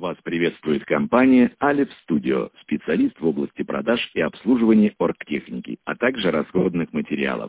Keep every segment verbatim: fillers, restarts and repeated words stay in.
Вас приветствует компания Алев Студио, специалист в области продаж и обслуживания оргтехники, а также расходных материалов.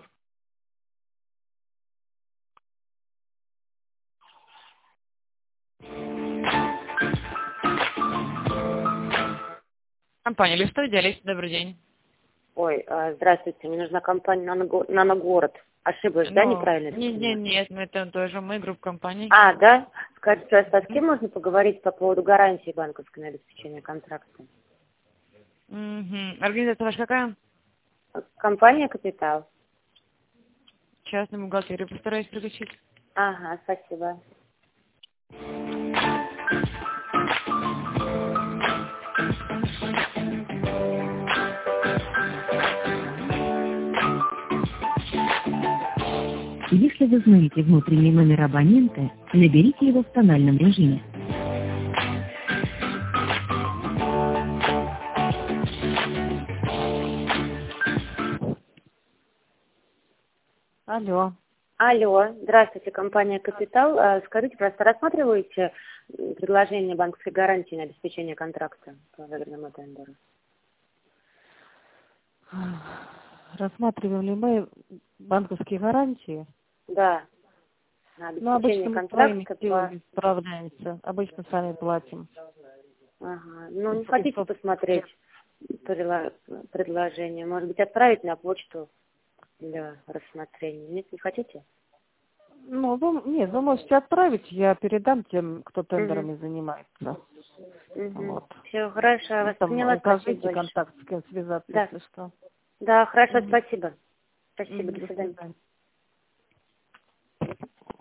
Компания Листо, идеалист, добрый день. Ой, а, здравствуйте, мне нужна компания «Наного- «Наногород». Ошиблась, да, Ну, неправильно? Нет, нет, нет, мы это тоже мы, группа компаний. А, да? Скажите, а с кем можно поговорить по поводу гарантии банковской на обеспечение контракта? Угу. Организация ваша какая? Компания «Капитал». Частный бухгалтерию постараюсь пригласить. Ага, спасибо. Если вы знаете внутренний номер абонента, наберите его в тональном режиме. Алло. Алло, здравствуйте, компания «Капитал». А, Скажите, просто рассматриваете м, предложение банковской гарантии на обеспечение контракта по выгодному тендеру? Рассматривали мы банковские гарантии. Да, на Но обеспечение обычно мы своими контракта по... силами справляемся. Обычно сами платим. Ага. Ну, не И, хотите собственно, посмотреть предла- предложение? Может быть, отправить на почту для рассмотрения? Нет, не хотите? Ну, вы, нет, вы можете отправить, я передам тем, кто тендерами Угу. занимается. Угу. Вот. Все, хорошо, я Ну, вас там поняла, спасибо укажите большое. контакт, с кем связаться, Да, если что. да, хорошо, Мгм. спасибо. Спасибо, Мгм. до До свидания. свидания.